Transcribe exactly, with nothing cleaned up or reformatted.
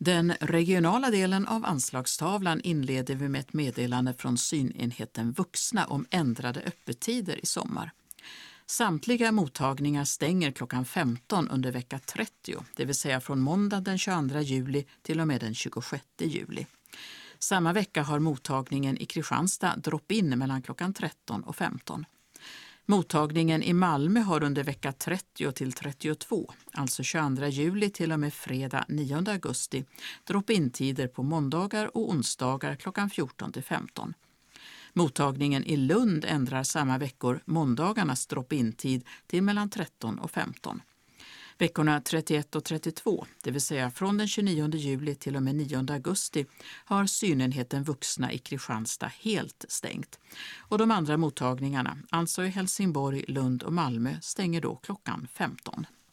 Den regionala delen av anslagstavlan inleder vi med ett meddelande från synenheten Vuxna om ändrade öppettider i sommar. Samtliga mottagningar stänger klockan femton under vecka trettio, det vill säga från måndag den tjugoandra juli till och med den tjugosjätte juli. Samma vecka har mottagningen i Kristianstad drop-in mellan klockan tretton och femton. Mottagningen i Malmö har under vecka trettio till trettiotvå, alltså tjugoandra juli till och med fredag nionde augusti, drop-in-tider på måndagar och onsdagar klockan fjorton till femton. Mottagningen i Lund ändrar samma veckor måndagarnas drop-in-tid till mellan tretton och femton. Veckorna trettioett och trettiotvå, det vill säga från den tjugonionde juli till och med nionde augusti, har synenheten Vuxna i Kristianstad helt stängt. Och de andra mottagningarna, alltså i Helsingborg, Lund och Malmö, stänger då klockan femton.